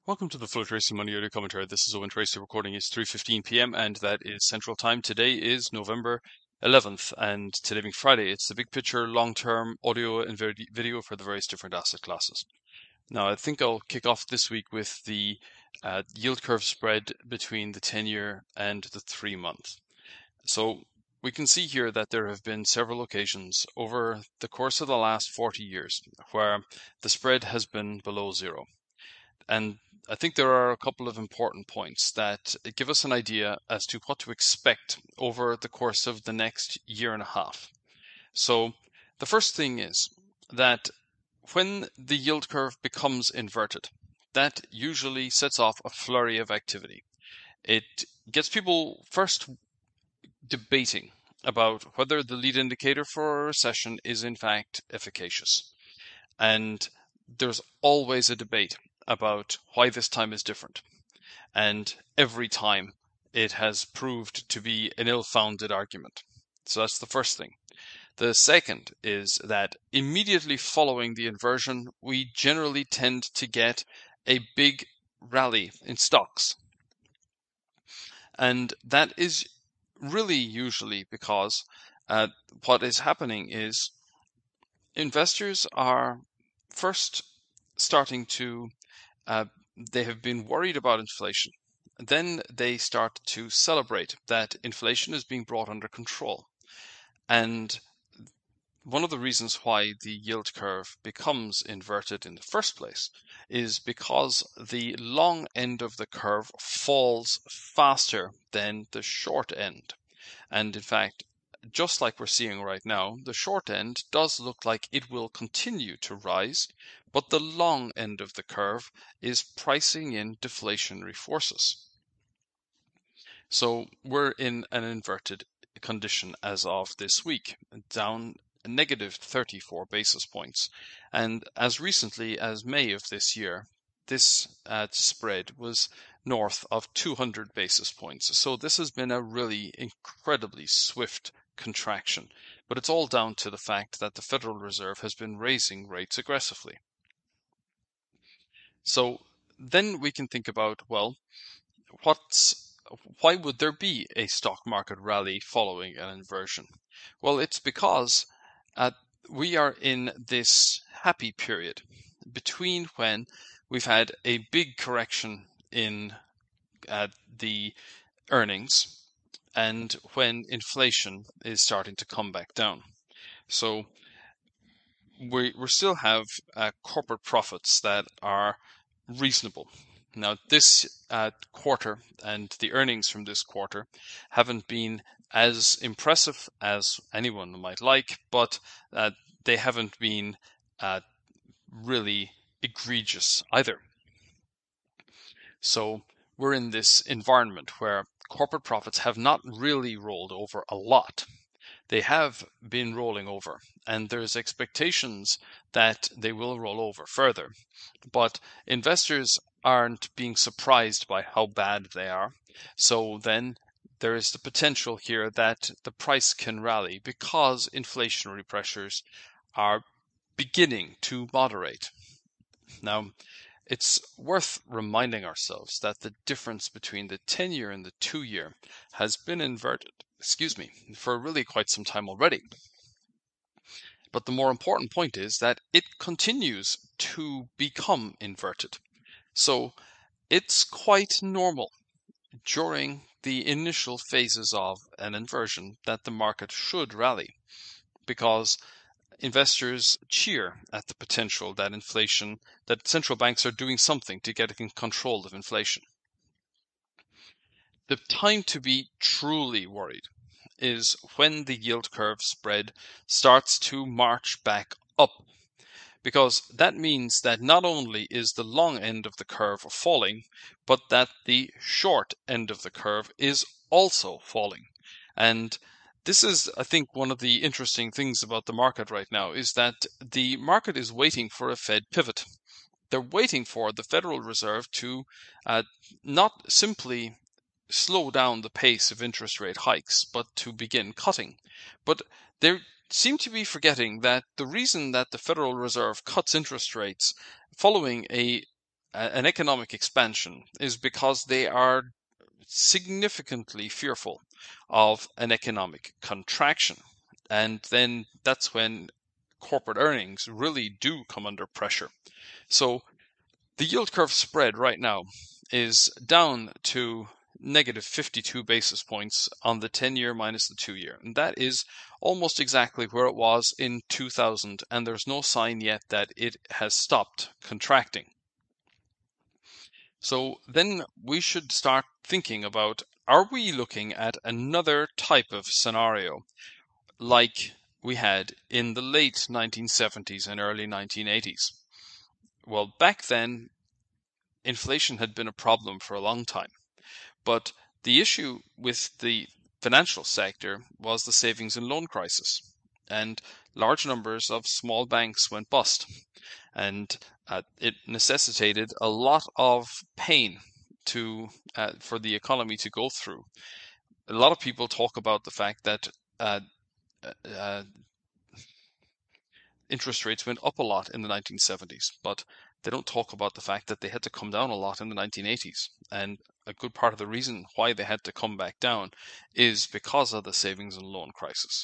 Welcome to the Flow Tracy Money Audio Commentary. This is Owen Tracy. Recording is 3:15 p.m. and that is Central Time. Today is November 11th, and today being Friday, it's the big picture, long-term audio and video for the various different asset classes. Now, I think I'll kick off this week with the yield curve spread between the 10-year and the 3-month. So we can see here that there have been several occasions over the course of the last 40 years where the spread has been below zero. And I think there are a couple of important points that give us an idea as to what to expect over the course of the next year and a half. So the first thing is that when the yield curve becomes inverted, that usually sets off a flurry of activity. It gets people first debating about whether the lead indicator for a recession is in fact efficacious. And there's always a debate about why this time is different. And every time it has proved to be an ill-founded argument. So that's the first thing. The second is that immediately following the inversion, we generally tend to get a big rally in stocks. And that is really usually because what is happening is investors are first starting to they have been worried about inflation. Then they start to celebrate that inflation is being brought under control. And one of the reasons why the yield curve becomes inverted in the first place is because the long end of the curve falls faster than the short end. And in fact, just like we're seeing right now, the short end does look like it will continue to rise, but the long end of the curve is pricing in deflationary forces. So we're in an inverted condition as of this week, down negative 34 basis points. And as recently as May of this year, this spread was north of 200 basis points. So this has been a really incredibly swift contraction, but it's all down to the fact that the Federal Reserve has been raising rates aggressively. So then we can think about, well, why would there be a stock market rally following an inversion? Well, it's because we are in this happy period between when we've had a big correction in the earnings and when inflation is starting to come back down. So we still have corporate profits that are reasonable. Now, this quarter and the earnings from this quarter haven't been as impressive as anyone might like, but they haven't been really egregious either. So we're in this environment where corporate profits have not really rolled over a lot. They have been rolling over, and there's expectations that they will roll over further. But investors aren't being surprised by how bad they are. So then there is the potential here that the price can rally because inflationary pressures are beginning to moderate. Now, it's worth reminding ourselves that the difference between the 10-year and the 2-year has been inverted, for really quite some time already. But the more important point is that it continues to become inverted. So it's quite normal during the initial phases of an inversion that the market should rally, because investors cheer at the potential that central banks are doing something to get in control of inflation. The time to be truly worried is when the yield curve spread starts to march back up, because that means that not only is the long end of the curve falling, but that the short end of the curve is also falling. And this is, I think, one of the interesting things about the market right now is that the market is waiting for a Fed pivot. They're waiting for the Federal Reserve to not simply slow down the pace of interest rate hikes, but to begin cutting. But they seem to be forgetting that the reason that the Federal Reserve cuts interest rates following a an economic expansion is because they are significantly fearful of an economic contraction. And then that's when corporate earnings really do come under pressure. So the yield curve spread right now is down to negative 52 basis points on the 10-year minus the 2-year. And that is almost exactly where it was in 2000, and there's no sign yet that it has stopped contracting. So then we should start thinking about, are we looking at another type of scenario like we had in the late 1970s and early 1980s? Well, back then, inflation had been a problem for a long time. But the issue with the financial sector was the savings and loan crisis. And large numbers of small banks went bust. And it necessitated a lot of pain for the economy to go through. A lot of people talk about the fact that uh, uh, interest rates went up a lot in the 1970s, but they don't talk about the fact that they had to come down a lot in the 1980s. And a good part of the reason why they had to come back down is because of the savings and loan crisis.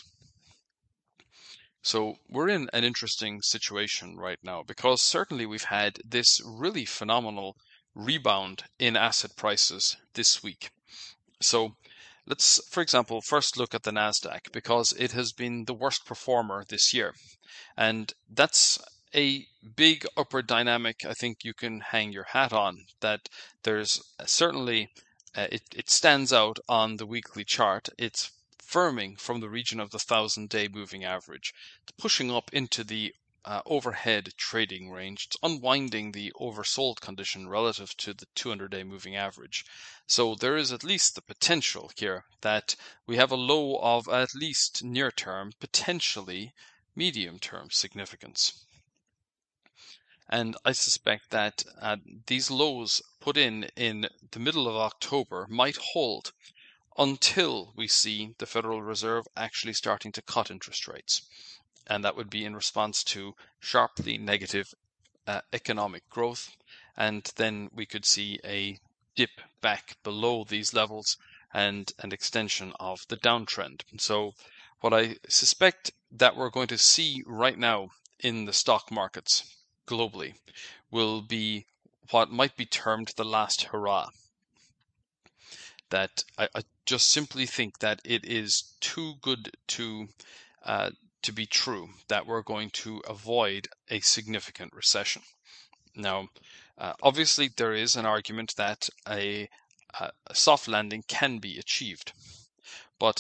So we're in an interesting situation right now because certainly we've had this really phenomenal rebound in asset prices this week. So let's, for example, first look at the Nasdaq because it has been the worst performer this year. And that's a big upward dynamic I think you can hang your hat on. That there's certainly, it stands out on the weekly chart. It's firming from the region of the 1,000-day moving average, pushing up into the overhead trading range. It's unwinding the oversold condition relative to the 200-day moving average. So there is at least the potential here that we have a low of at least near term, potentially medium-term significance. And I suspect that these lows put in the middle of October might hold until we see the Federal Reserve actually starting to cut interest rates. And that would be in response to sharply negative economic growth. And then we could see a dip back below these levels and an extension of the downtrend. So what I suspect that we're going to see right now in the stock markets globally will be what might be termed the last hurrah. That I just simply think that it is too good to be true that we're going to avoid a significant recession. Now, obviously, there is an argument that a soft landing can be achieved, but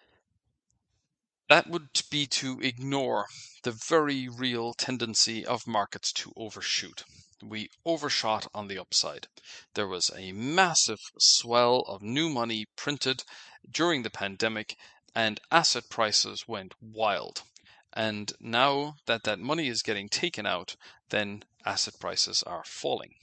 that would be to ignore the very real tendency of markets to overshoot. We overshot on the upside. There was a massive swell of new money printed during the pandemic, and asset prices went wild. And now that that money is getting taken out, then asset prices are falling.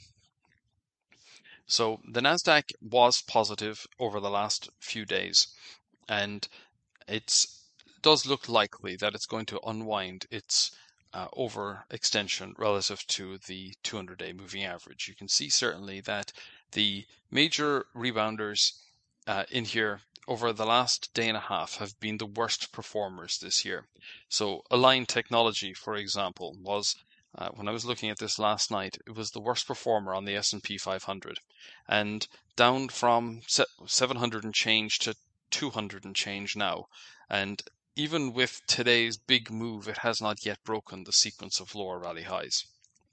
So the Nasdaq was positive over the last few days, and it does look likely that it's going to unwind its overextension relative to the 200-day moving average. You can see certainly that the major rebounders in here over the last day and a half have been the worst performers this year. So Align Technology, for example, was when I was looking at this last night, it was the worst performer on the S&P 500, and down from 700 and change to 200 and change now. And even with today's big move, it has not yet broken the sequence of lower rally highs.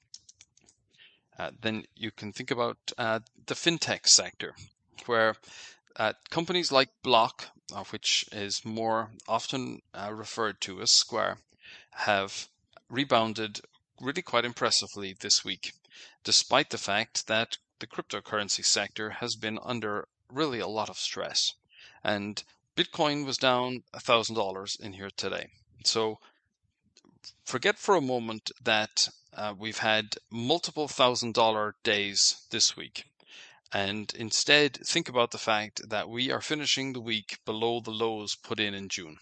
Then you can think about the fintech sector, where companies like Block, which is more often referred to as Square, have rebounded really quite impressively this week, despite the fact that the cryptocurrency sector has been under really a lot of stress. And Bitcoin was down $1,000 in here today. So forget for a moment that we've had multiple $1,000 days this week. And instead, think about the fact that we are finishing the week below the lows put in June.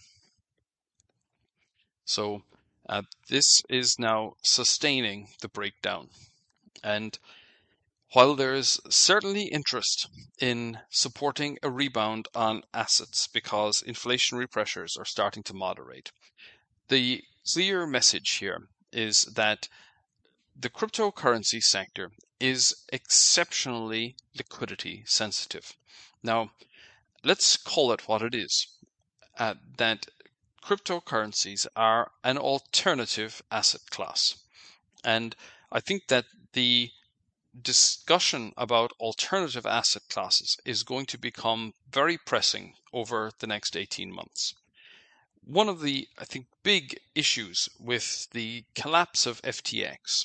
So this is now sustaining the breakdown. And While there is certainly interest in supporting a rebound on assets because inflationary pressures are starting to moderate, the clear message here is that the cryptocurrency sector is exceptionally liquidity sensitive. Now, let's call it what it is, that cryptocurrencies are an alternative asset class. And I think that the discussion about alternative asset classes is going to become very pressing over the next 18 months. One of the, I think, big issues with the collapse of FTX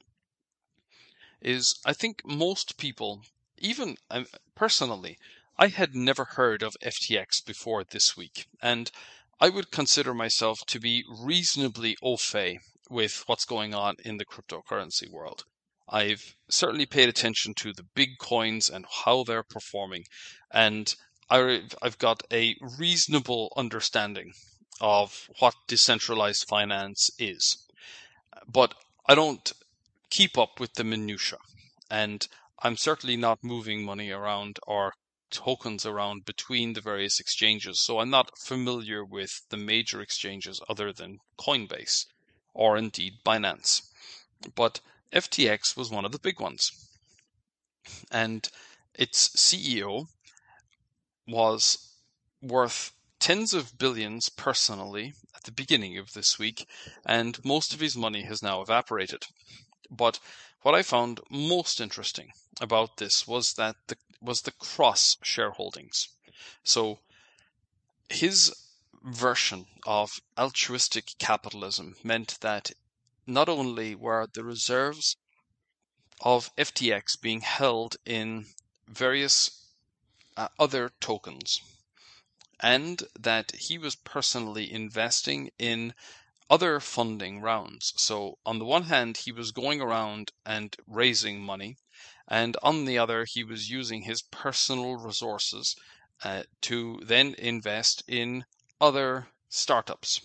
is I think most people, even personally, I had never heard of FTX before this week, and I would consider myself to be reasonably au fait with what's going on in the cryptocurrency world. I've certainly paid attention to the big coins and how they're performing, and I've got a reasonable understanding of what decentralized finance is. But I don't keep up with the minutia, and I'm certainly not moving money around or tokens around between the various exchanges, so I'm not familiar with the major exchanges other than Coinbase or indeed Binance. But FTX was one of the big ones, and its CEO was worth tens of billions personally at the beginning of this week, and most of his money has now evaporated. But what I found most interesting about this was that the cross shareholdings. So his version of altruistic capitalism meant that not only were the reserves of FTX being held in various other tokens, and that he was personally investing in other funding rounds. So on the one hand, he was going around and raising money, and on the other, he was using his personal resources to then invest in other startups.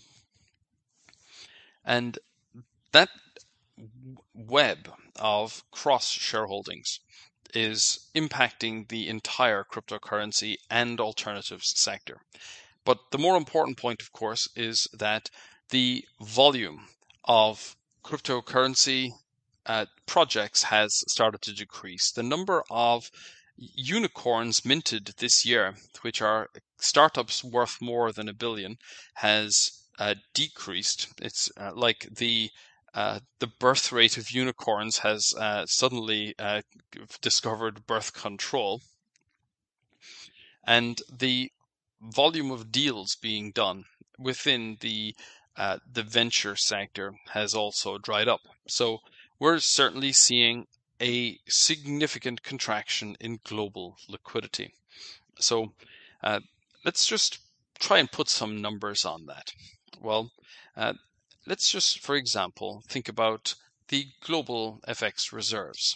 And that web of cross shareholdings is impacting the entire cryptocurrency and alternatives sector. But the more important point, of course, is that the volume of cryptocurrency projects has started to decrease. The number of unicorns minted this year, which are startups worth more than $1 billion, has decreased. It's like the birth rate of unicorns has suddenly discovered birth control, and the volume of deals being done within the venture sector has also dried up. So we're certainly seeing a significant contraction in global liquidity. So let's just try and put some numbers on that. Well, let's just, for example, think about the global FX reserves.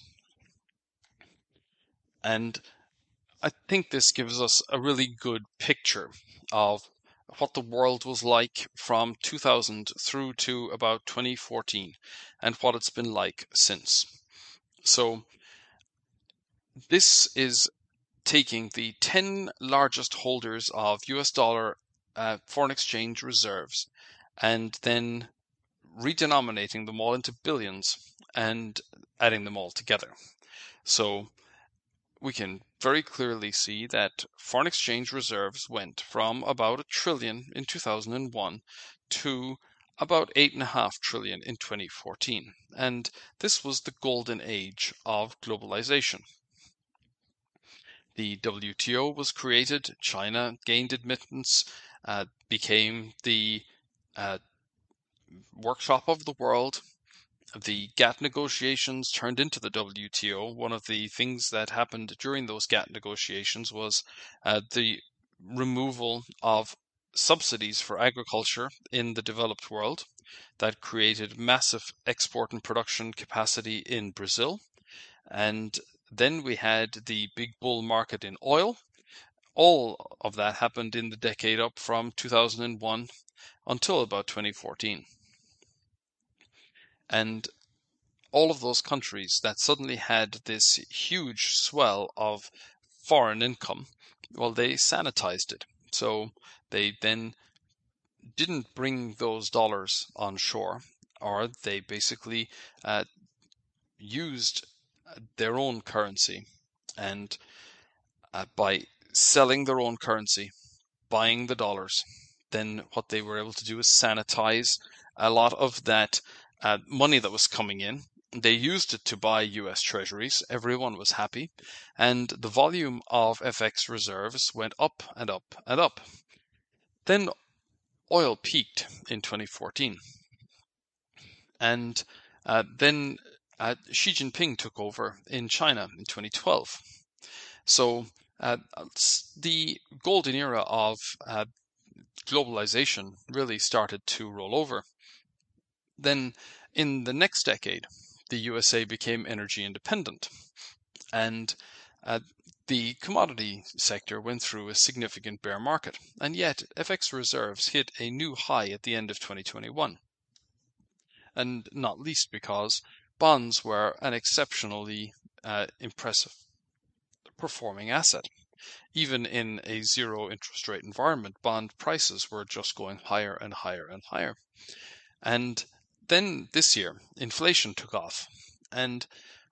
And I think this gives us a really good picture of what the world was like from 2000 through to about 2014 and what it's been like since. So this is taking the 10 largest holders of US dollar foreign exchange reserves and then redenominating them all into billions and adding them all together. So we can very clearly see that foreign exchange reserves went from about $1 trillion in 2001 to about $8.5 trillion in 2014. And this was the golden age of globalization. The WTO was created, China gained admittance, became the workshop of the world. The GATT negotiations turned into the WTO. One of the things that happened during those GATT negotiations was the removal of subsidies for agriculture in the developed world. That created massive export and production capacity in Brazil. And then we had the big bull market in oil. All of that happened in the decade up from 2001 until about 2014. And all of those countries that suddenly had this huge swell of foreign income, well, they sanitized it. So they then didn't bring those dollars on shore, or they basically uh, used their own currency. And by selling their own currency, buying the dollars, then what they were able to do is sanitize a lot of that money that was coming in. They used it to buy US treasuries. Everyone was happy. And the volume of FX reserves went up and up and up. Then oil peaked in 2014. And then Xi Jinping took over in China in 2012. So the golden era of globalization really started to roll over. Then in the next decade, the USA became energy independent, and the commodity sector went through a significant bear market, and yet FX reserves hit a new high at the end of 2021. And not least because bonds were an exceptionally impressive performing asset. Even in a zero interest rate environment, bond prices were just going higher and higher and higher. And then this year, inflation took off. And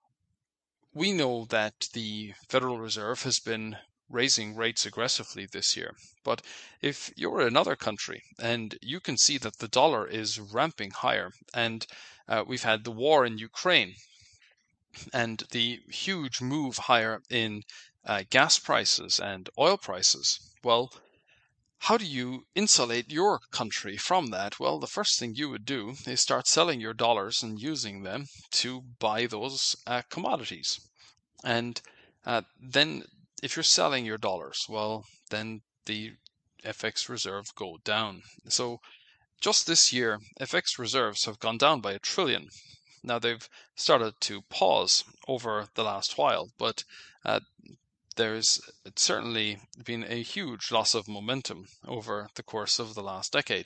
we know that the Federal Reserve has been raising rates aggressively this year. But if you're another country and you can see that the dollar is ramping higher, and we've had the war in Ukraine and the huge move higher in gas prices and oil prices, well, how do you insulate your country from that? Well, the first thing you would do is start selling your dollars and using them to buy those commodities. And then if you're selling your dollars, well, then the FX reserve go down. So just this year, FX reserves have gone down by $1 trillion. Now they've started to pause over the last while, but there's certainly been a huge loss of momentum over the course of the last decade.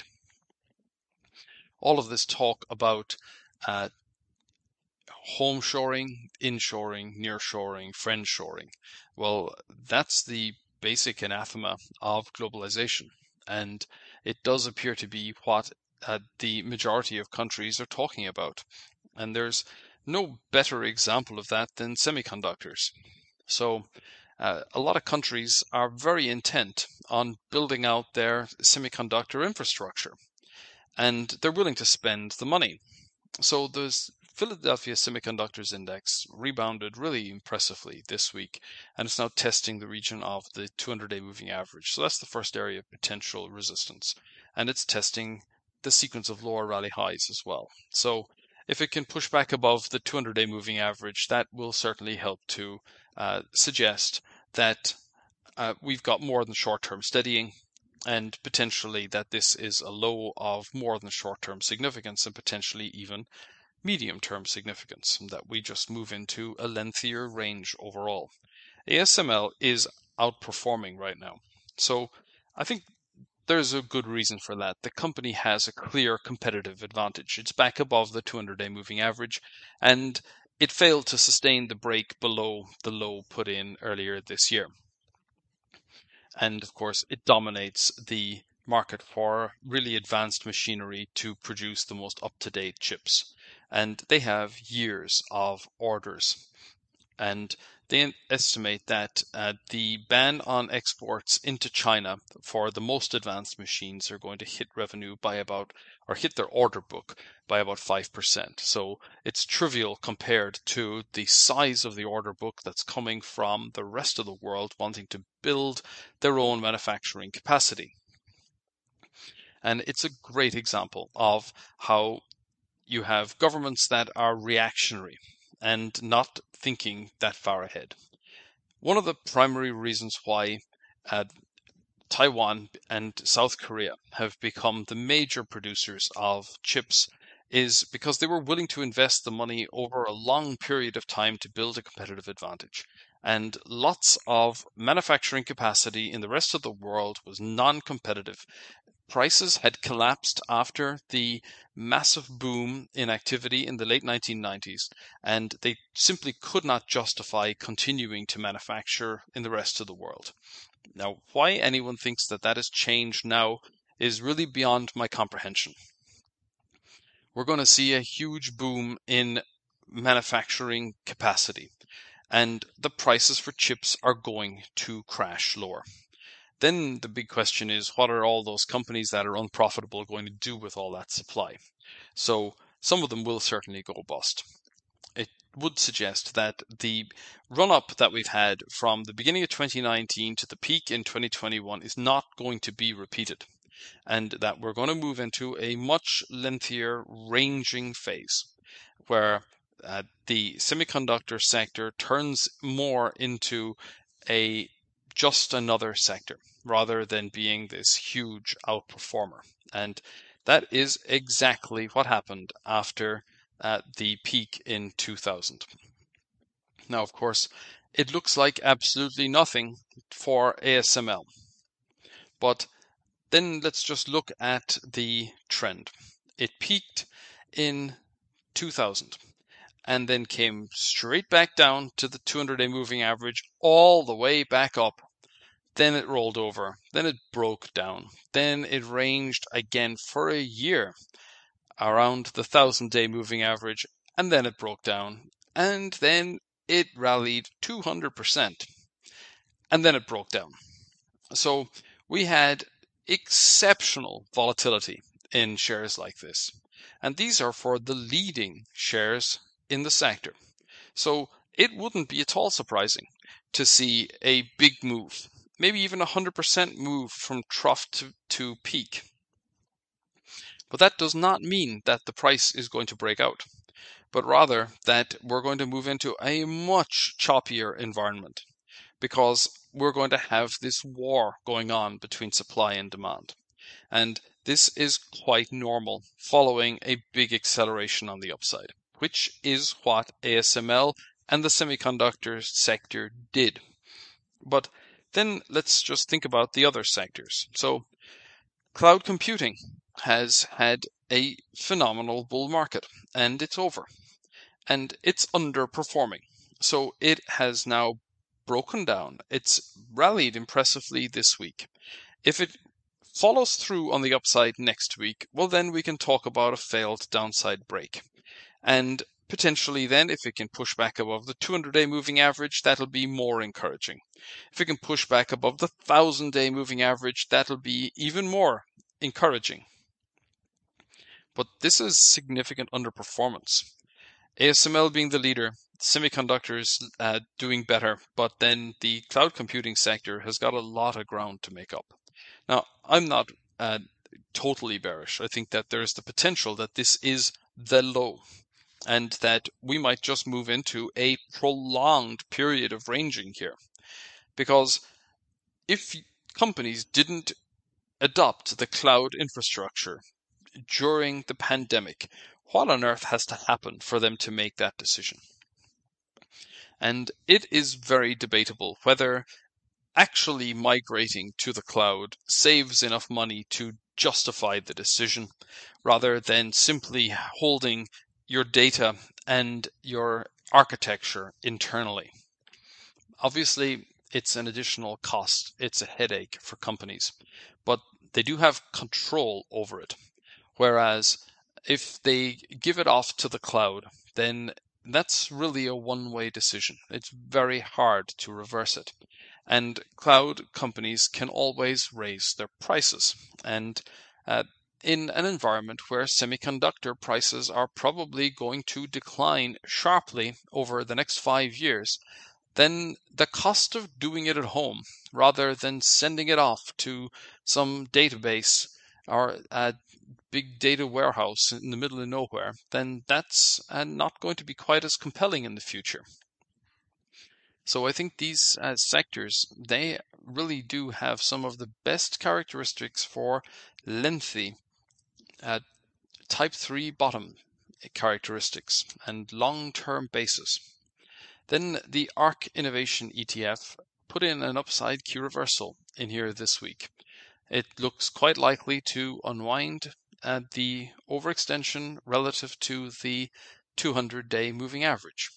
All of this talk about home shoring, inshoring, nearshoring, friendshoring, well, that's the basic anathema of globalization. And it does appear to be what the majority of countries are talking about. And there's no better example of that than semiconductors. So a lot of countries are very intent on building out their semiconductor infrastructure, and they're willing to spend the money. So the Philadelphia Semiconductors Index rebounded really impressively this week, and it's now testing the region of the 200-day moving average. So that's the first area of potential resistance, and it's testing the sequence of lower rally highs as well. So if it can push back above the 200-day moving average, that will certainly help to suggest that we've got more than short-term steadying, and potentially that this is a low of more than short-term significance and potentially even medium-term significance, and that we just move into a lengthier range overall. ASML is outperforming right now. So I think there's a good reason for that. The company has a clear competitive advantage. It's back above the 200-day moving average, and it failed to sustain the break below the low put in earlier this year. And of course, it dominates the market for really advanced machinery to produce the most up-to-date chips. And they have years of orders. And they estimate that the ban on exports into China for the most advanced machines are going to hit revenue by about, or hit their order book by about 5%. So it's trivial compared to the size of the order book that's coming from the rest of the world wanting to build their own manufacturing capacity. And it's a great example of how you have governments that are reactionary and not thinking that far ahead. One of the primary reasons why Taiwan and South Korea have become the major producers of chips is because they were willing to invest the money over a long period of time to build a competitive advantage. And lots of manufacturing capacity in the rest of the world was non-competitive. prices had collapsed after the massive boom in activity in the late 1990s, and they simply could not justify continuing to manufacture in the rest of the world. Now, why anyone thinks that that has changed now is really beyond my comprehension. We're going to see a huge boom in manufacturing capacity, and the prices for chips are going to crash lower. Then the big question is, what are all those companies that are unprofitable going to do with all that supply? So some of them will certainly go bust. It would suggest that the run-up that we've had from the beginning of 2019 to the peak in 2021 is not going to be repeated, and that we're going to move into a much lengthier ranging phase where the semiconductor sector turns more into just another sector rather than being this huge outperformer. And that is exactly what happened after the peak in 2000. Now, of course, it looks like absolutely nothing for ASML. But then let's just look at the trend. It peaked in 2000 and then came straight back down to the 200-day moving average, all the way back up. Then it rolled over, then it broke down, then it ranged again for a year around the 1,000-day moving average, and then it broke down, and then it rallied 200%, and then it broke down. So we had exceptional volatility in shares like this, and these are for the leading shares in the sector. So it wouldn't be at all surprising to see a big move, maybe even 100% move from trough to peak. But that does not mean that the price is going to break out, but rather that we're going to move into a much choppier environment, because we're going to have this war going on between supply and demand. And this is quite normal following a big acceleration on the upside, which is what ASML and the semiconductor sector did. But then let's just think about the other sectors. So cloud computing has had a phenomenal bull market, and it's over. And it's underperforming. So it has now broken down. It's rallied impressively this week. If it follows through on the upside next week, well, then we can talk about a failed downside break. And potentially then, if it can push back above the 200-day moving average, that'll be more encouraging. If it can push back above the 1,000-day moving average, that'll be even more encouraging. But this is significant underperformance. ASML being the leader, semiconductors doing better, but then the cloud computing sector has got a lot of ground to make up. Now, I'm not totally bearish. I think that there's the potential that this is the low, and that we might just move into a prolonged period of ranging here. Because if companies didn't adopt the cloud infrastructure during the pandemic, what on earth has to happen for them to make that decision? And it is very debatable whether actually migrating to the cloud saves enough money to justify the decision, rather than simply holding your data and your architecture internally. Obviously, it's an additional cost. It's a headache for companies, but they do have control over it. Whereas if they give it off to the cloud, then that's really a one-way decision. It's very hard to reverse it. And cloud companies can always raise their prices. And in an environment where semiconductor prices are probably going to decline sharply over the next 5 years, then the cost of doing it at home, rather than sending it off to some database or a big data warehouse in the middle of nowhere, then that's not going to be quite as compelling in the future. So I think these sectors, they really do have some of the best characteristics for lengthy type 3 bottom characteristics and long-term basis. Then the ARK Innovation ETF put in an upside Q reversal in here this week. it looks quite likely to unwind the overextension relative to the 200-day moving average.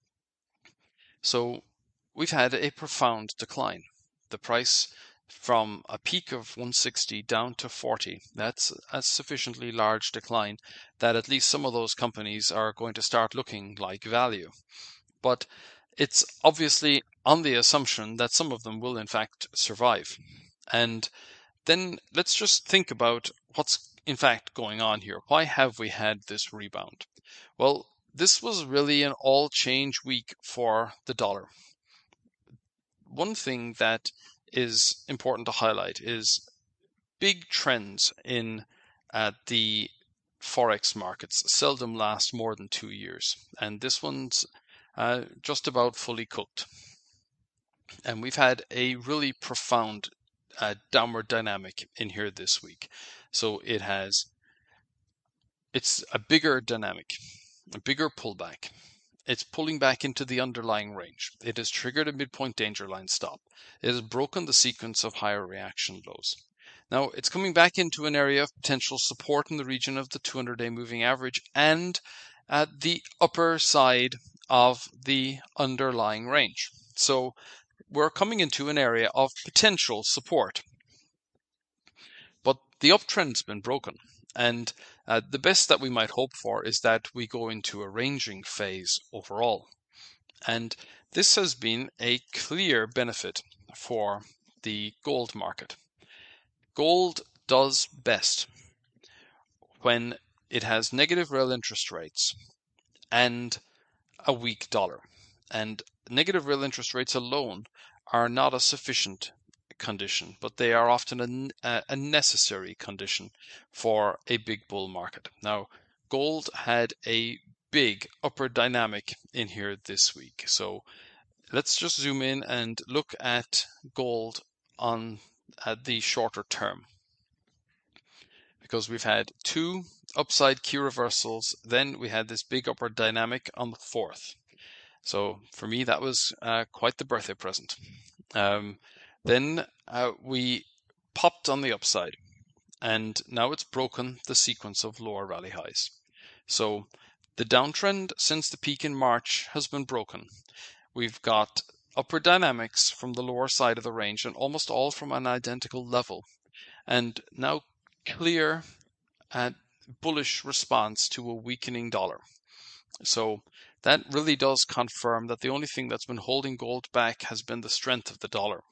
So we've had a profound decline. The price from a peak of 160 down to 40, that's a sufficiently large decline that at least some of those companies are going to start looking like value. But it's obviously on the assumption that some of them will in fact survive. And then let's just think about what's in fact going on here. Why have we had this rebound? Well, this was really an all change week for the dollar. One thing that is important to highlight is big trends in the forex markets seldom last more than 2 years, and this one's just about fully cooked. And we've had a really profound downward dynamic in here this week. So it's a bigger dynamic, a bigger pullback. It's pulling back into the underlying range. It has triggered a midpoint danger line stop. It has broken the sequence of higher reaction lows. Now it's coming back into an area of potential support in the region of the 200-day moving average and at the upper side of the underlying range. So we're coming into an area of potential support. But the uptrend's been broken. And the best that we might hope for is that we go into a ranging phase overall. And this has been a clear benefit for the gold market. Gold does best when it has negative real interest rates and a weak dollar. And negative real interest rates alone are not a sufficient condition, but they are often a necessary condition for a big bull market. Now, gold had a big upward dynamic in here this week. So let's just zoom in and look at gold on the shorter term, because we've had two upside key reversals, then we had this big upward dynamic on the 4th. So for me, that was quite the birthday present. Then we popped on the upside, and now it's broken the sequence of lower rally highs. So the downtrend since the peak in March has been broken. We've got upward dynamics from the lower side of the range, and almost all from an identical level. And now clear bullish response to a weakening dollar. So that really does confirm that the only thing that's been holding gold back has been the strength of the dollar.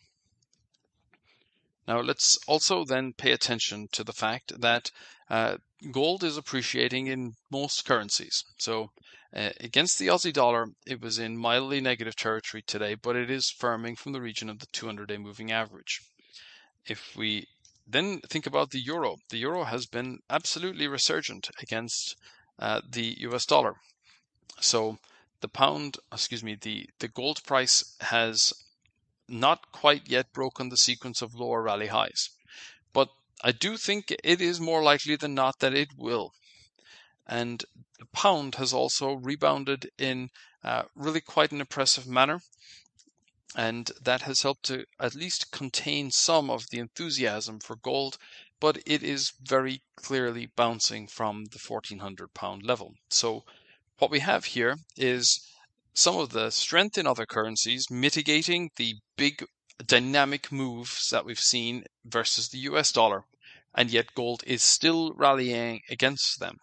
Now let's also then pay attention to the fact that gold is appreciating in most currencies. So against the Aussie dollar, it was in mildly negative territory today, but it is firming from the region of the 200-day moving average. If we then think about the euro has been absolutely resurgent against the US dollar. So the gold price has not quite yet broken the sequence of lower rally highs. But I do think it is more likely than not that it will. And the pound has also rebounded in really quite an impressive manner. And that has helped to at least contain some of the enthusiasm for gold, but it is very clearly bouncing from the £1,400 level. So what we have here is some of the strength in other currencies mitigating the big dynamic moves that we've seen versus the US dollar, and yet gold is still rallying against them.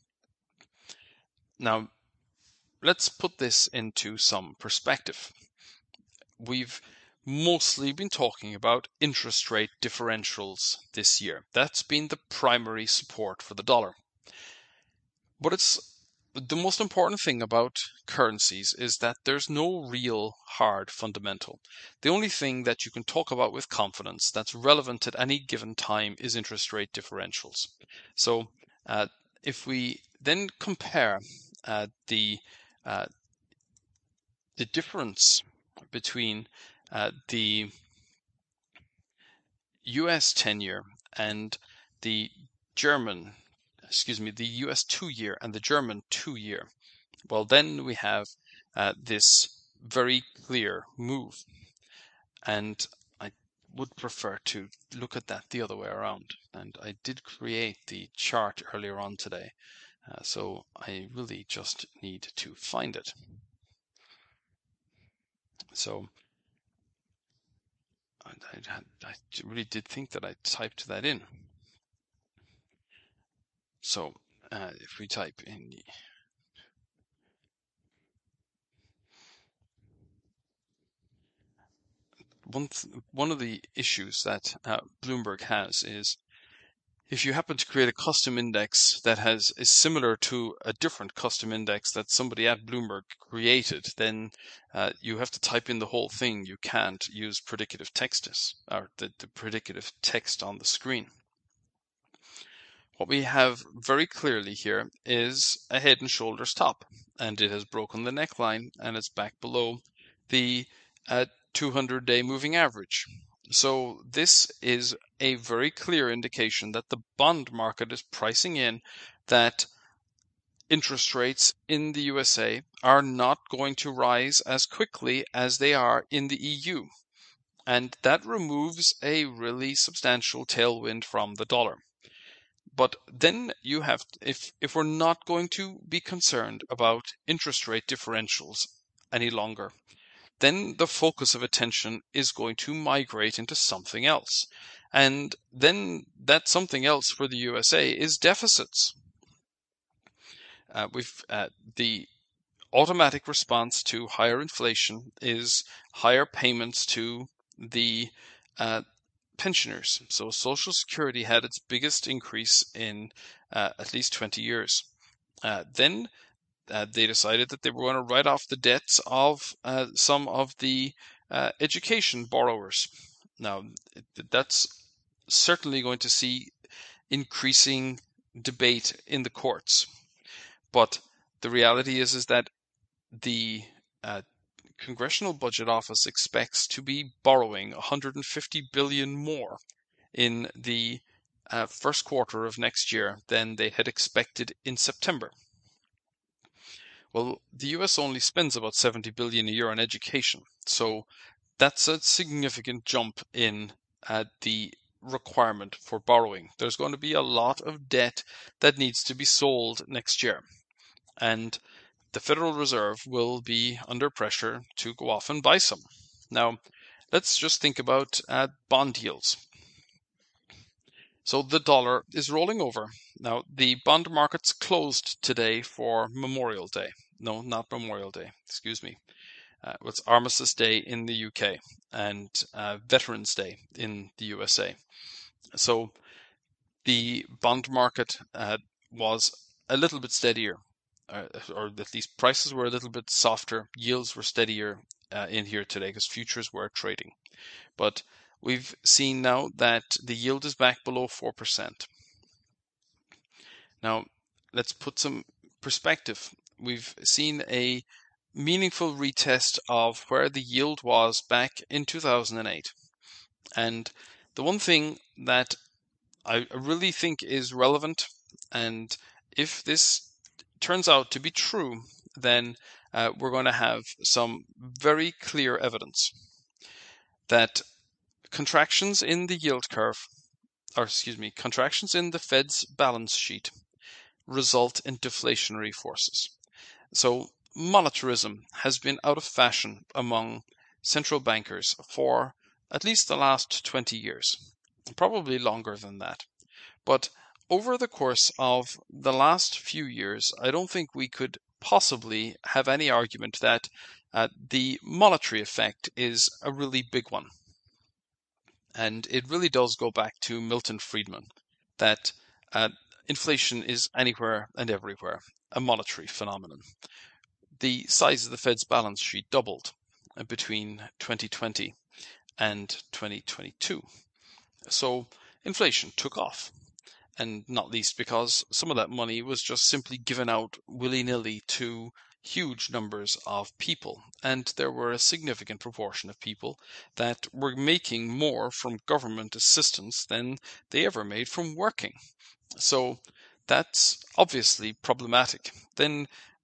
Now, let's put this into some perspective. We've mostly been talking about interest rate differentials this year. That's been the primary support for the dollar. But the most important thing about currencies is that there's no real hard fundamental. The only thing that you can talk about with confidence that's relevant at any given time is interest rate differentials. So if we then compare the difference between the US 10-year and the US 2-year and the German 2-year, well, then we have this very clear move. And I would prefer to look at that the other way around. And I did create the chart earlier on today, so I really just need to find it. So I really did think that I typed that in. So if we type in one of the issues that Bloomberg has is if you happen to create a custom index that is similar to a different custom index that somebody at Bloomberg created, then you have to type in the whole thing. You can't use predicative text or the predicative text on the screen. What we have very clearly here is a head and shoulders top, and it has broken the neckline and it's back below the 200-day moving average. So this is a very clear indication that the bond market is pricing in that interest rates in the USA are not going to rise as quickly as they are in the EU. And that removes a really substantial tailwind from the dollar. But then you have, if we're not going to be concerned about interest rate differentials any longer, then the focus of attention is going to migrate into something else. And then that something else for the USA is deficits. The automatic response to higher inflation is higher payments to the pensioners. So Social Security had its biggest increase in at least 20 years. Then they decided that they were going to write off the debts of some of the education borrowers. Now, that's certainly going to see increasing debate in the courts. But the reality is that the Congressional Budget Office expects to be borrowing $150 billion more in the first quarter of next year than they had expected in September. Well, the US only spends about $70 billion a year on education, so that's a significant jump in the requirement for borrowing. There's going to be a lot of debt that needs to be sold next year, and the Federal Reserve will be under pressure to go off and buy some. Now, let's just think about bond yields. So the dollar is rolling over. Now, the bond markets closed today for Memorial Day. No, not Memorial Day, excuse me. It's Armistice Day in the UK and Veterans Day in the USA. So the bond market was a little bit steadier, or at least prices were a little bit softer. Yields were steadier in here today because futures were trading. But we've seen now that the yield is back below 4%. Now, let's put some perspective. We've seen a meaningful retest of where the yield was back in 2008. And the one thing that I really think is relevant, and if this turns out to be true, then we're going to have some very clear evidence that contractions in the yield curve, contractions in the Fed's balance sheet result in deflationary forces. So monetarism has been out of fashion among central bankers for at least the last 20 years, probably longer than that. But over the course of the last few years, I don't think we could possibly have any argument that the monetary effect is a really big one. And it really does go back to Milton Friedman, that inflation is anywhere and everywhere, a monetary phenomenon. The size of the Fed's balance sheet doubled between 2020 and 2022. So inflation took off, and not least because some of that money was just simply given out willy-nilly to huge numbers of people, and there were a significant proportion of people that were making more from government assistance than they ever made from working. So that's obviously problematic. Then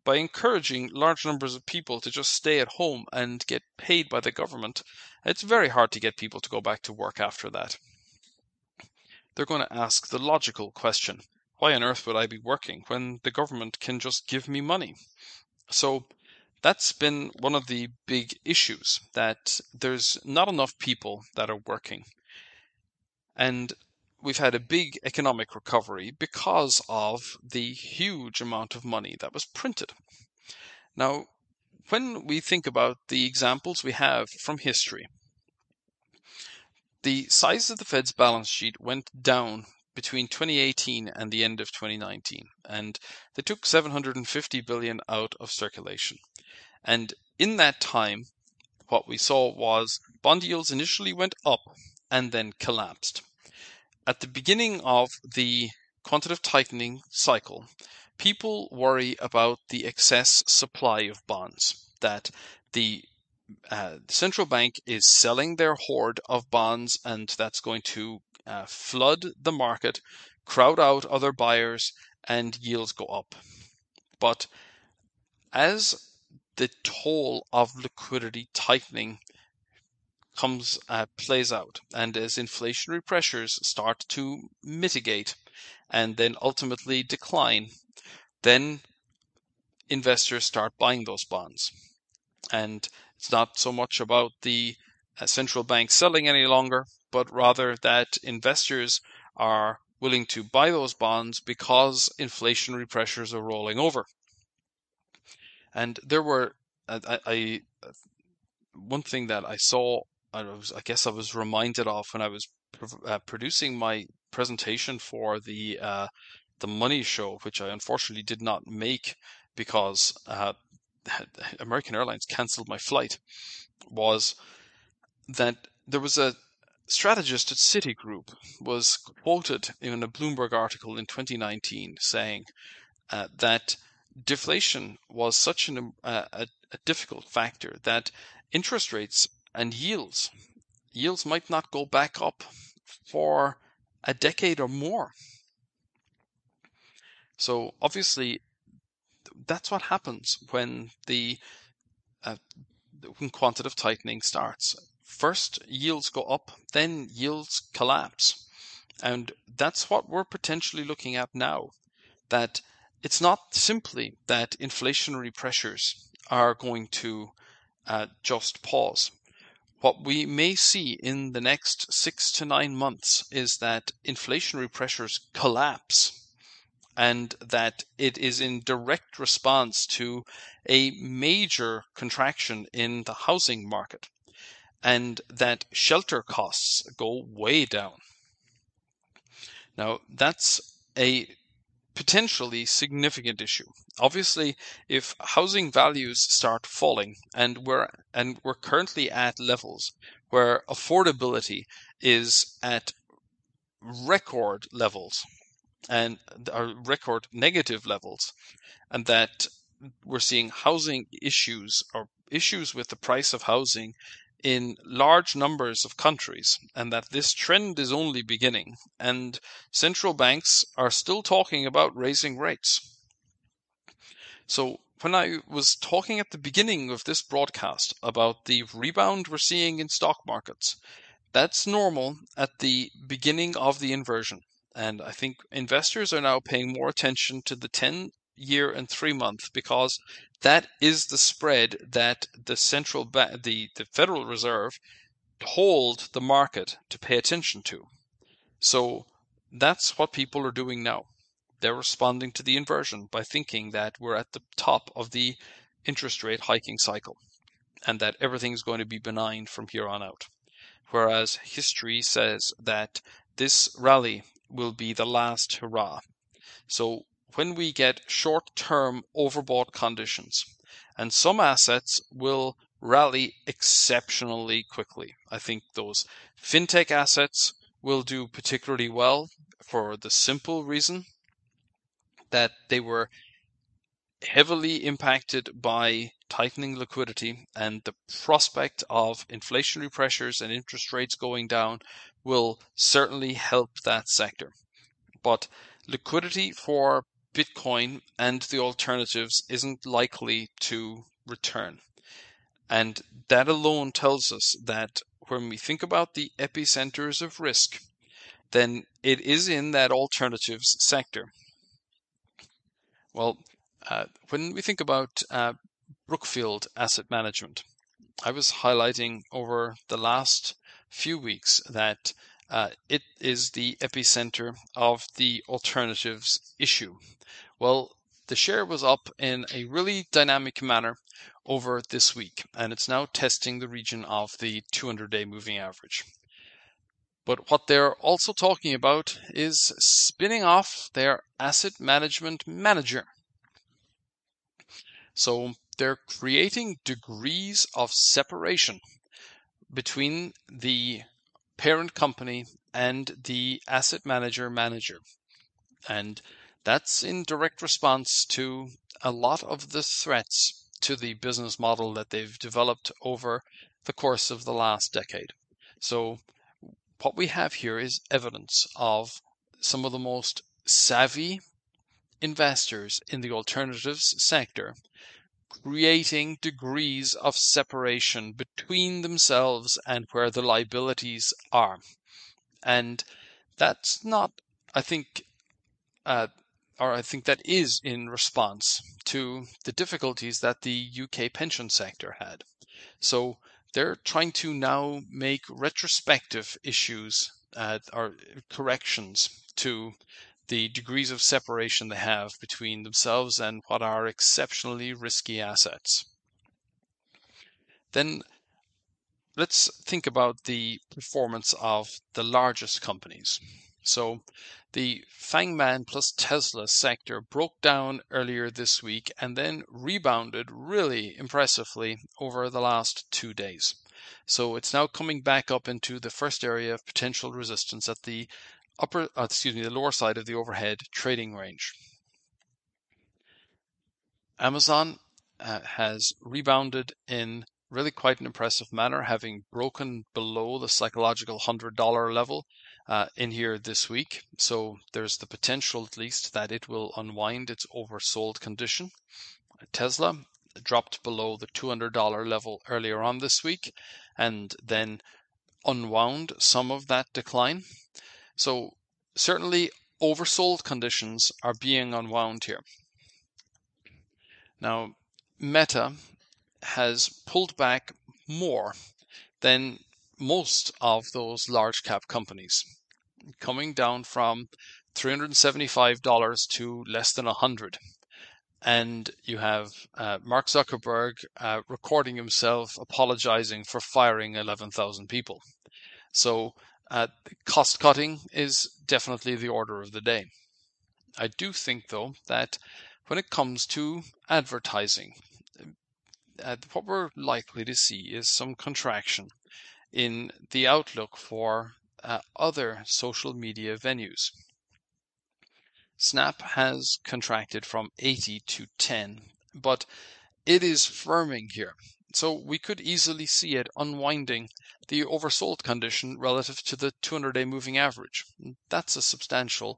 by encouraging large numbers of people to just stay at home and get paid by the government, it's very hard to get people to go back to work after that. They're going to ask the logical question, why on earth would I be working when the government can just give me money? So that's been one of the big issues, that there's not enough people that are working. And we've had a big economic recovery because of the huge amount of money that was printed. Now, when we think about the examples we have from history, the size of the Fed's balance sheet went down between 2018 and the end of 2019, and they took 750 billion out of circulation. And in that time, what we saw was bond yields initially went up and then collapsed. At the beginning of the quantitative tightening cycle, people worry about the excess supply of bonds, that the central bank is selling their hoard of bonds, and that's going to flood the market, crowd out other buyers, and yields go up. But as the toll of liquidity tightening plays out, and as inflationary pressures start to mitigate and then ultimately decline, then investors start buying those bonds. And it's not so much about the central bank selling any longer, but rather that investors are willing to buy those bonds because inflationary pressures are rolling over. And there were, one thing that I saw, I guess I was reminded of when I was producing my presentation for the Money Show, which I unfortunately did not make because American Airlines canceled my flight, was that there was a strategist at Citigroup was quoted in a Bloomberg article in 2019 saying that deflation was such a difficult factor that interest rates and yields might not go back up for a decade or more. So obviously, that's what happens when when quantitative tightening starts. First, yields go up, then yields collapse. And that's what we're potentially looking at now. That it's not simply that inflationary pressures are going to just pause. What we may see in the next 6 to 9 months is that inflationary pressures collapse, and that it is in direct response to a major contraction in the housing market, and that shelter costs go way down. Now, that's a potentially significant issue. Obviously, if housing values start falling, and we're currently at levels where affordability is at record levels and are record negative levels, and that we're seeing housing issues or issues with the price of housing in large numbers of countries, and that this trend is only beginning, and central banks are still talking about raising rates. So when I was talking at the beginning of this broadcast about the rebound we're seeing in stock markets, that's normal at the beginning of the inversion. And I think investors are now paying more attention to the 10-year and 3-month, because that is the spread that the Federal Reserve told the market to pay attention to. So that's what people are doing now. They're responding to the inversion by thinking that we're at the top of the interest rate hiking cycle and that everything's going to be benign from here on out. Whereas history says that this rally will be the last hurrah. So when we get short-term overbought conditions, and some assets will rally exceptionally quickly. I think those fintech assets will do particularly well for the simple reason that they were heavily impacted by tightening liquidity, and the prospect of inflationary pressures and interest rates going down will certainly help that sector. But liquidity for Bitcoin and the alternatives isn't likely to return. And that alone tells us that when we think about the epicenters of risk, then it is in that alternatives sector. Well, when we think about Brookfield Asset Management, I was highlighting over the last few weeks that it is the epicenter of the alternatives issue. Well, the share was up in a really dynamic manner over this week, and it's now testing the region of the 200-day moving average. But what they're also talking about is spinning off their asset management manager. So they're creating degrees of separation between the parent company and the asset manager. And that's in direct response to a lot of the threats to the business model that they've developed over the course of the last decade. So what we have here is evidence of some of the most savvy investors in the alternatives sector creating degrees of separation between themselves and where the liabilities are. And that's not, I think, I think that is in response to the difficulties that the UK pension sector had. So they're trying to now make retrospective issues or corrections to the degrees of separation they have between themselves and what are exceptionally risky assets. Then let's think about the performance of the largest companies. So the FANGMAN plus Tesla sector broke down earlier this week and then rebounded really impressively over the last 2 days. So it's now coming back up into the first area of potential resistance at the the lower side of the overhead trading range. Amazon has rebounded in really quite an impressive manner, having broken below the psychological $100 level in here this week. So there's the potential, at least, that it will unwind its oversold condition. Tesla dropped below the $200 level earlier on this week and then unwound some of that decline. So certainly oversold conditions are being unwound here. Now, Meta has pulled back more than most of those large cap companies, coming down from $375 to less than $100. And you have Mark Zuckerberg recording himself apologizing for firing 11,000 people. So cost cutting is definitely the order of the day. I do think, though, that when it comes to advertising, what we're likely to see is some contraction in the outlook for other social media venues. Snap has contracted from 80 to 10, but it is firming here. So we could easily see it unwinding the oversold condition relative to the 200-day moving average. That's a substantial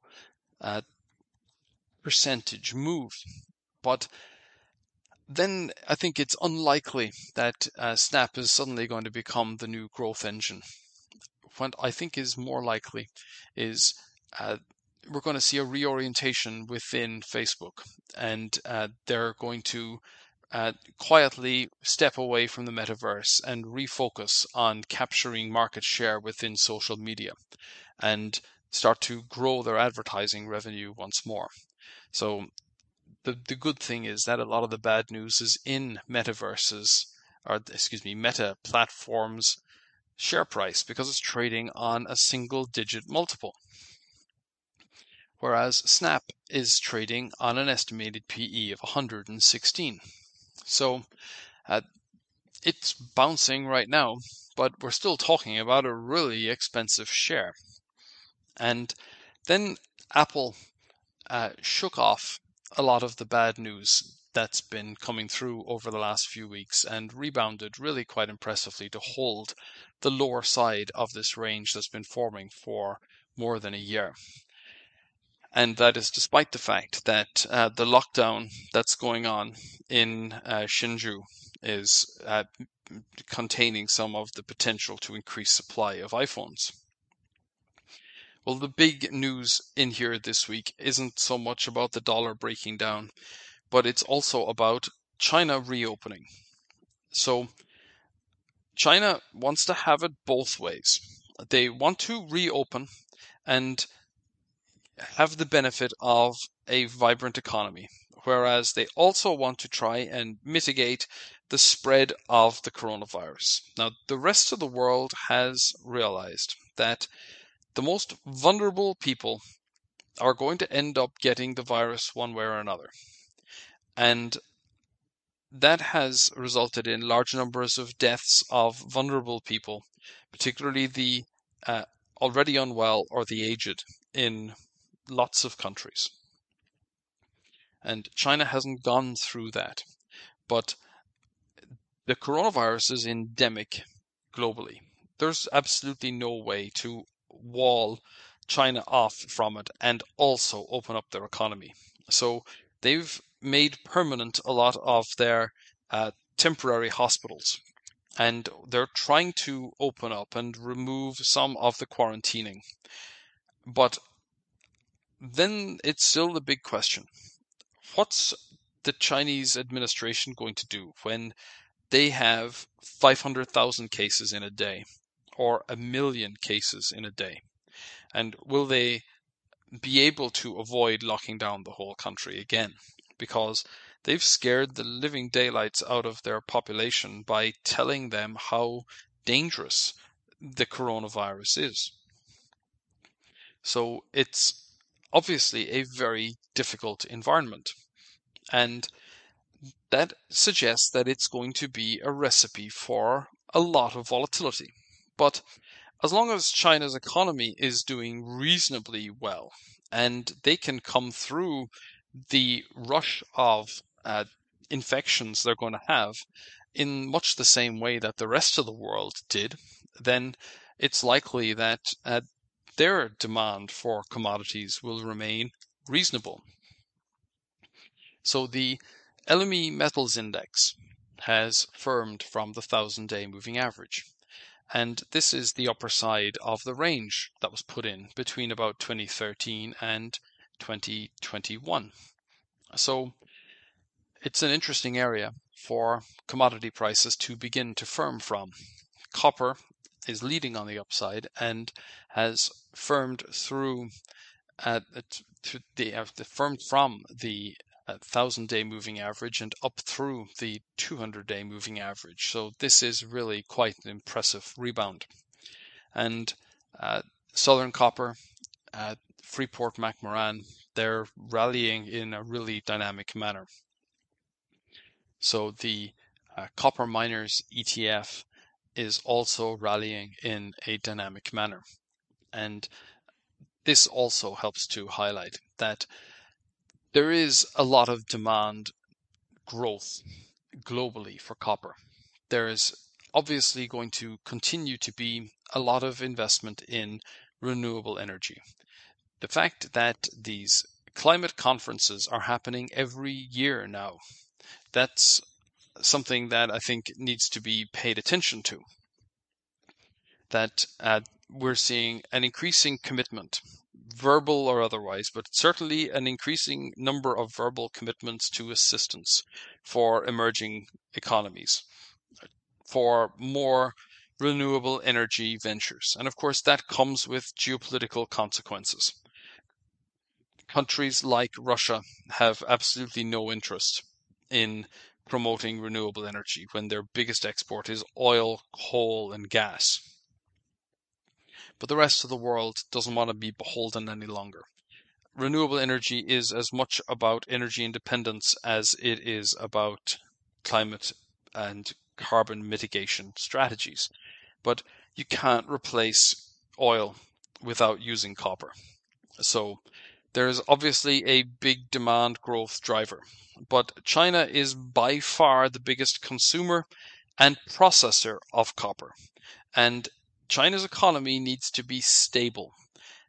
percentage move. But then I think it's unlikely that Snap is suddenly going to become the new growth engine. What I think is more likely is we're going to see a reorientation within Facebook, and they're going to quietly step away from the metaverse and refocus on capturing market share within social media and start to grow their advertising revenue once more. So the good thing is that a lot of the bad news is in Meta platforms share price because it's trading on a single digit multiple. Whereas Snap is trading on an estimated PE of 116. So it's bouncing right now, but we're still talking about a really expensive share. And then Apple shook off a lot of the bad news that's been coming through over the last few weeks and rebounded really quite impressively to hold the lower side of this range that's been forming for more than a year. And that is despite the fact that the lockdown that's going on in Hsinchu is containing some of the potential to increase supply of iPhones. Well, the big news in here this week isn't so much about the dollar breaking down, but it's also about China reopening. So China wants to have it both ways. They want to reopen and have the benefit of a vibrant economy, whereas they also want to try and mitigate the spread of the coronavirus. Now, the rest of the world has realized that the most vulnerable people are going to end up getting the virus one way or another. And that has resulted in large numbers of deaths of vulnerable people, particularly the uh, already unwell or the aged in lots of countries. And China hasn't gone through that. But the coronavirus is endemic globally. There's absolutely no way to wall China off from it and also open up their economy. So they've made permanent a lot of their temporary hospitals. And they're trying to open up and remove some of the quarantining. But then it's still the big question. What's the Chinese administration going to do when they have 500,000 cases in a day or 1,000,000 cases in a day? And will they be able to avoid locking down the whole country again? Because they've scared the living daylights out of their population by telling them how dangerous the coronavirus is. So it's obviously a very difficult environment. And that suggests that it's going to be a recipe for a lot of volatility. But as long as China's economy is doing reasonably well and they can come through the rush of infections they're going to have in much the same way that the rest of the world did, then it's likely that their demand for commodities will remain reasonable. So the LME Metals Index has firmed from the 1,000-day moving average. And this is the upper side of the range that was put in between about 2013 and 2021. So it's an interesting area for commodity prices to begin to firm from. Copper is leading on the upside and has firmed through firmed from the 1,000-day moving average and up through the 200-day moving average. So this is really quite an impressive rebound. And Southern Copper, Freeport-McMoRan, they're rallying in a really dynamic manner. So the Copper Miners ETF is also rallying in a dynamic manner. And this also helps to highlight that there is a lot of demand growth globally for copper. There is obviously going to continue to be a lot of investment in renewable energy. The fact that these climate conferences are happening every year now, that's something that I think needs to be paid attention to. That we're seeing an increasing commitment, verbal or otherwise, but certainly an increasing number of verbal commitments to assistance for emerging economies, for more renewable energy ventures. And of course, that comes with geopolitical consequences. Countries like Russia have absolutely no interest in promoting renewable energy when their biggest export is oil, coal, and gas. But the rest of the world doesn't want to be beholden any longer. Renewable energy is as much about energy independence as it is about climate and carbon mitigation strategies. But you can't replace oil without using copper. So there's obviously a big demand growth driver. But China is by far the biggest consumer and processor of copper. And China's economy needs to be stable.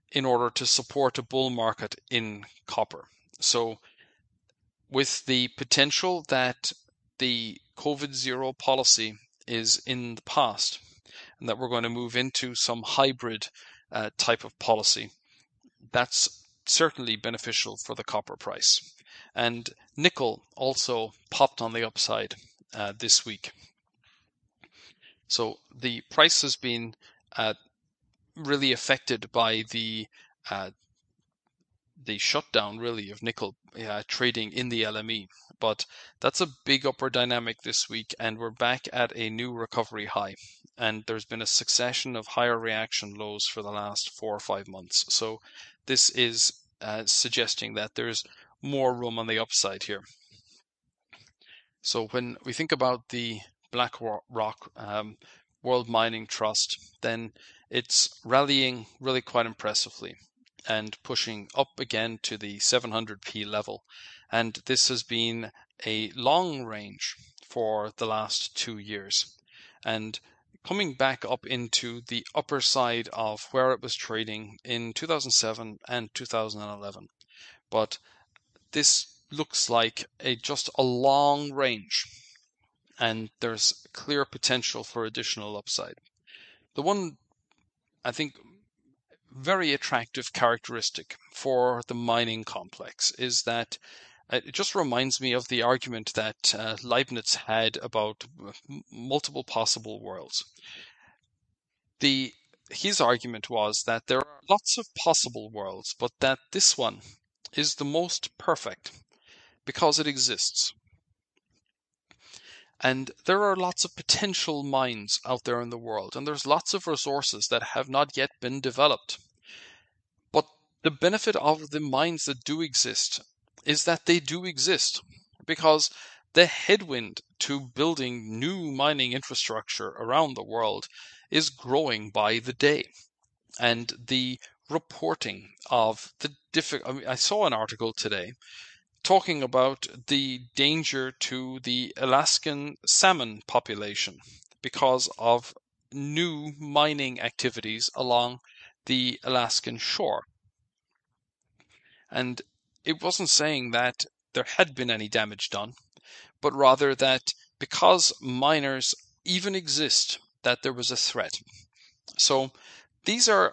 in order to support a bull market in copper. So with the potential that the COVID zero policy is in the past and that we're going to move into some hybrid type of policy, that's certainly beneficial for the copper price. And nickel also popped on the upside this week. So the price has been really affected by the shutdown, really, of nickel trading in the LME. But that's a big upward dynamic this week, and we're back at a new recovery high. And there's been a succession of higher reaction lows for the last 4 or 5 months. So this is suggesting that there's more room on the upside here. So when we think about the BlackRock World Mining Trust, then it's rallying really quite impressively and pushing up again to the 700p level. And this has been a long range for the last 2 years. And coming back up into the upper side of where it was trading in 2007 and 2011. But this looks like just a long range, and there's clear potential for additional upside. The one, I think, very attractive characteristic for the mining complex is that it just reminds me of the argument that Leibniz had about multiple possible worlds. His argument was that there are lots of possible worlds, but that this one is the most perfect because it exists. And there are lots of potential mines out there in the world, and there's lots of resources that have not yet been developed. But the benefit of the mines that do exist is that they do exist, because the headwind to building new mining infrastructure around the world is growing by the day. And the reporting of the I saw an article today talking about the danger to the Alaskan salmon population because of new mining activities along the Alaskan shore. And it wasn't saying that there had been any damage done, but rather that because miners even exist, that there was a threat. So these are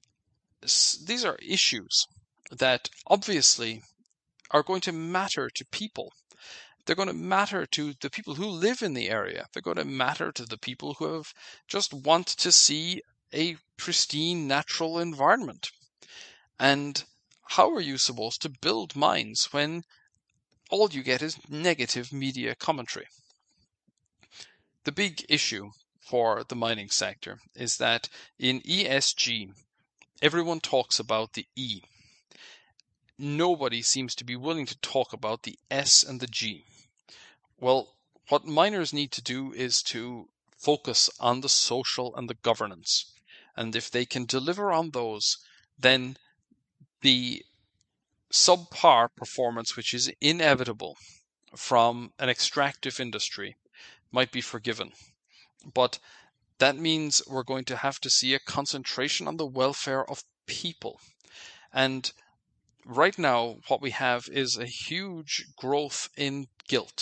issues that obviously are going to matter to people. They're going to matter to the people who live in the area. They're going to matter to the people who have just want to see a pristine natural environment. And how are you supposed to build mines when all you get is negative media commentary? The big issue for the mining sector is that in ESG, everyone talks about the E. Nobody seems to be willing to talk about the S and the G. Well, what miners need to do is to focus on the social and the governance. And if they can deliver on those, then the subpar performance, which is inevitable from an extractive industry, might be forgiven. But that means we're going to have to see a concentration on the welfare of people. And right now, what we have is a huge growth in guilt.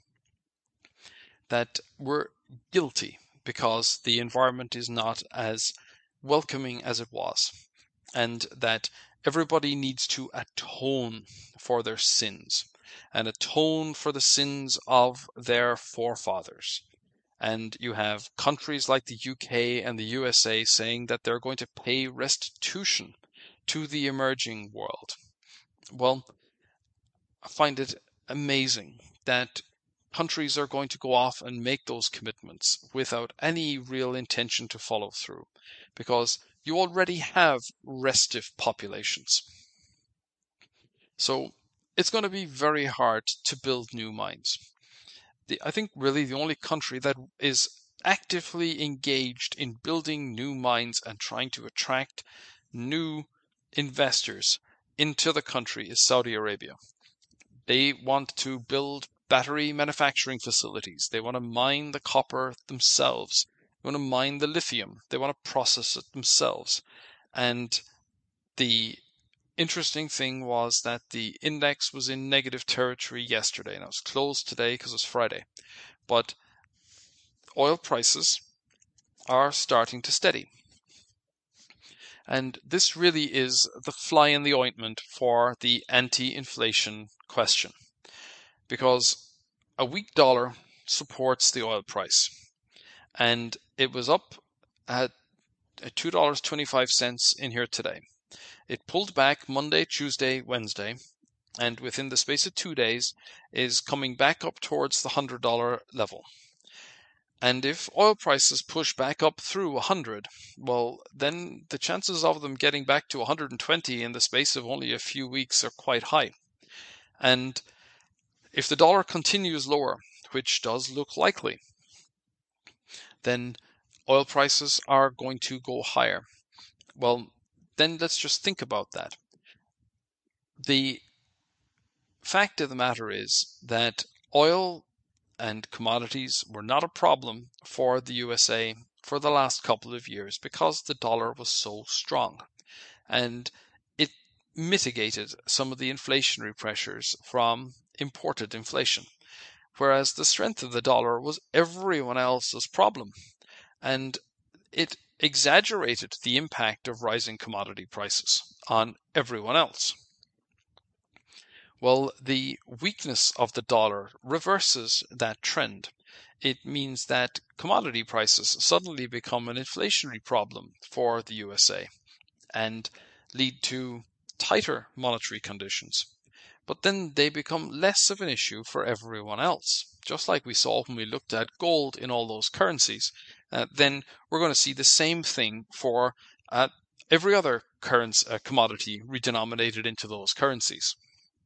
That we're guilty because the environment is not as welcoming as it was, and that everybody needs to atone for their sins and atone for the sins of their forefathers. And you have countries like the UK and the USA saying that they're going to pay restitution to the emerging world. Well, I find it amazing that countries are going to go off and make those commitments without any real intention to follow through, because you already have restive populations. So it's going to be very hard to build new mines. I think really the only country that is actively engaged in building new mines and trying to attract new investors into the country is Saudi Arabia. They want to build battery manufacturing facilities. They want to mine the copper themselves. They want to mine the lithium. They want to process it themselves. And The interesting thing was that the index was in negative territory yesterday, and it was closed today because it's Friday. But oil prices are starting to steady. And this really is the fly in the ointment for the anti-inflation question, because a weak dollar supports the oil price. And it was up at $2.25 in here today. It pulled back Monday, Tuesday, Wednesday, and within the space of 2 days is coming back up towards the $100 level. And if oil prices push back up through 100, well, then the chances of them getting back to 120 in the space of only a few weeks are quite high. And if the dollar continues lower, which does look likely, then oil prices are going to go higher. Well, then let's just think about that. The fact of the matter is that oil and commodities were not a problem for the USA for the last couple of years because the dollar was so strong, and it mitigated some of the inflationary pressures from imported inflation, whereas the strength of the dollar was everyone else's problem, and it exaggerated the impact of rising commodity prices on everyone else. Well, the weakness of the dollar reverses that trend. It means that commodity prices suddenly become an inflationary problem for the USA and lead to tighter monetary conditions. But then they become less of an issue for everyone else. Just like we saw when we looked at gold in all those currencies, then we're going to see the same thing for every other commodity redenominated into those currencies.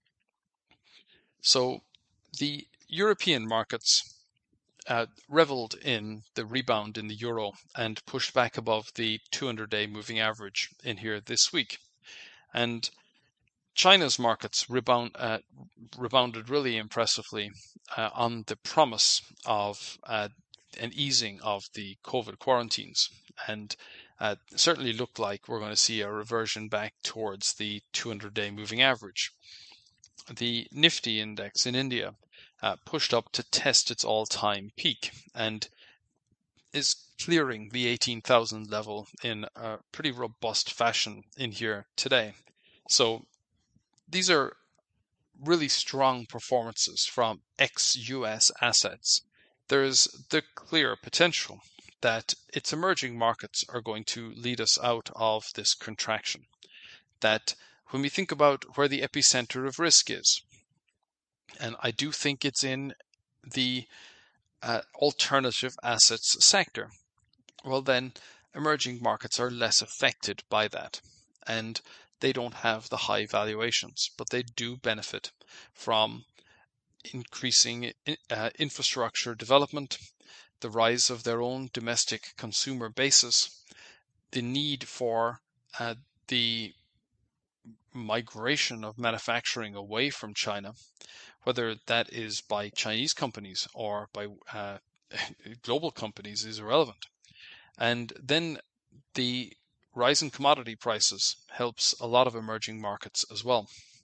So the European markets reveled in the rebound in the euro and pushed back above the 200-day moving average in here this week. And China's markets rebounded really impressively on the promise of an easing of the COVID quarantines, and certainly looked like we're going to see a reversion back towards the 200-day moving average. The Nifty index in India pushed up to test its all-time peak and is clearing the 18,000 level in a pretty robust fashion in here today. So these are really strong performances from ex-US assets. There's the clear potential that its emerging markets are going to lead us out of this contraction. That when we think about where the epicenter of risk is, and I do think it's in the alternative assets sector, well then emerging markets are less affected by that, and they don't have the high valuations, but they do benefit from increasing infrastructure development, the rise of their own domestic consumer bases, the need for the migration of manufacturing away from China, whether that is by Chinese companies or by global companies, is irrelevant. And then the rise in commodity prices helps a lot of emerging markets as well.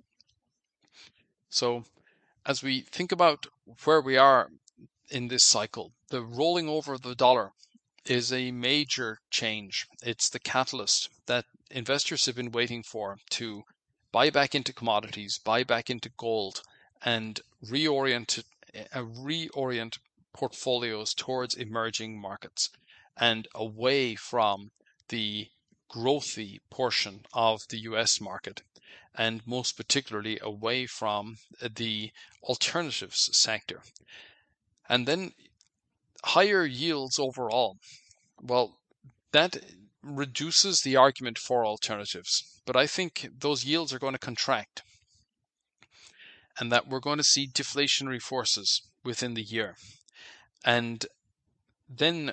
So as we think about where we are in this cycle, the rolling over of the dollar is a major change. It's the catalyst that investors have been waiting for to buy back into commodities, buy back into gold, and reorient portfolios towards emerging markets and away from the growthy portion of the US market, and most particularly away from the alternatives sector. And then higher yields overall. Well, that reduces the argument for alternatives, but I think those yields are going to contract, and that we're going to see deflationary forces within the year. And then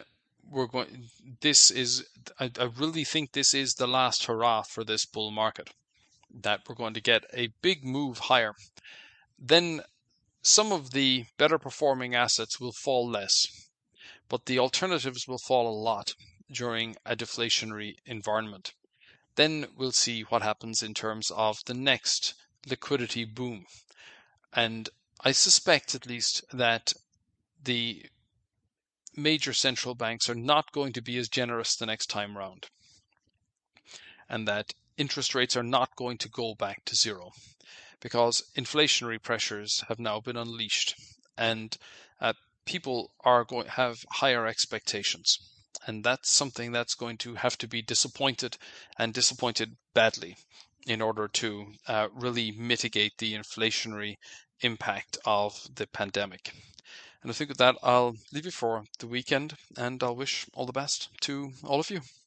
I really think this is the last hurrah for this bull market, that we're going to get a big move higher. Then some of the better performing assets will fall less, but the alternatives will fall a lot during a deflationary environment. Then we'll see what happens in terms of the next liquidity boom. And I suspect at least that the major central banks are not going to be as generous the next time round, and that interest rates are not going to go back to zero, because inflationary pressures have now been unleashed, and people are going to have higher expectations. And that's something that's going to have to be disappointed, and disappointed badly, in order to really mitigate the inflationary impact of the pandemic. And I think with that, I'll leave you for the weekend, and I'll wish all the best to all of you.